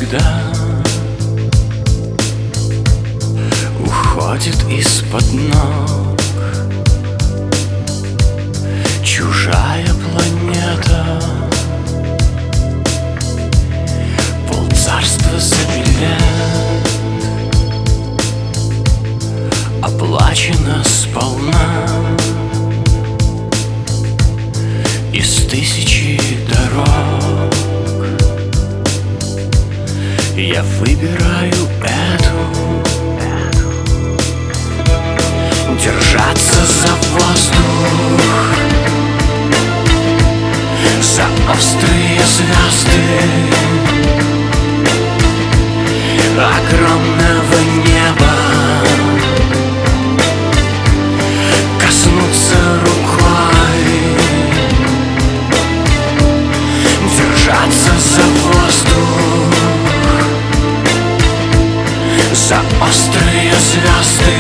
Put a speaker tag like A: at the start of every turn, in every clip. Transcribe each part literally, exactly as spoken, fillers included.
A: навсегда уходит из-под ног. Чужая планета, полцарства забелят, оплачено сполна из тысячи дорог. Я выбираю эту, держаться за воздух, за острые звезды огромного неба, коснуться рукой, держаться за воздух, за острые звезды,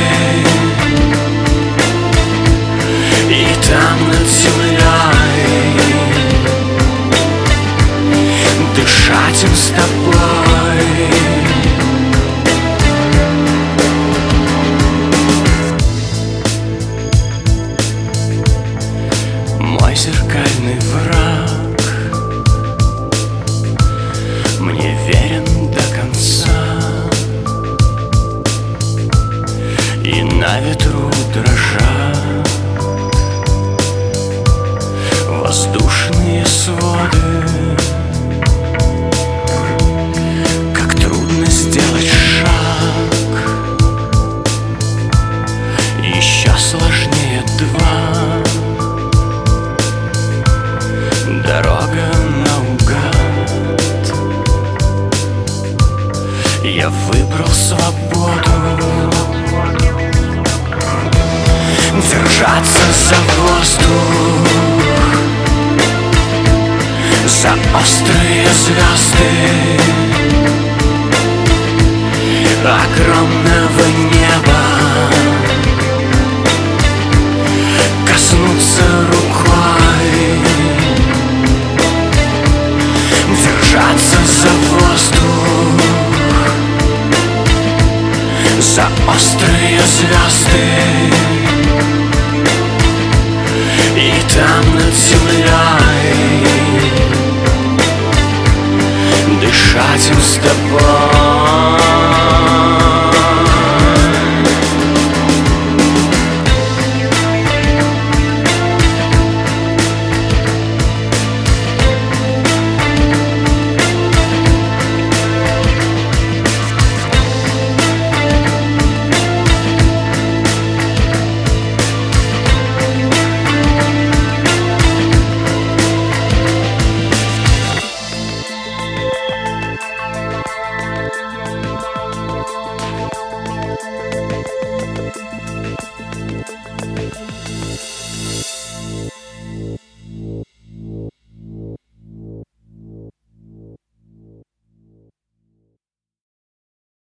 A: и там над землей дышать им с тобой. Мой зеркальный враг мне верен до конца, и на ветру дрожат воздушные своды. Как трудно сделать шаг, еще сложнее два. Дорога наугад, я выбрал свободу, держаться за воздух, за острые звезды огромного неба, коснуться рукой, держаться за воздух, за острые звезды, и там над землей дышать им с тобой.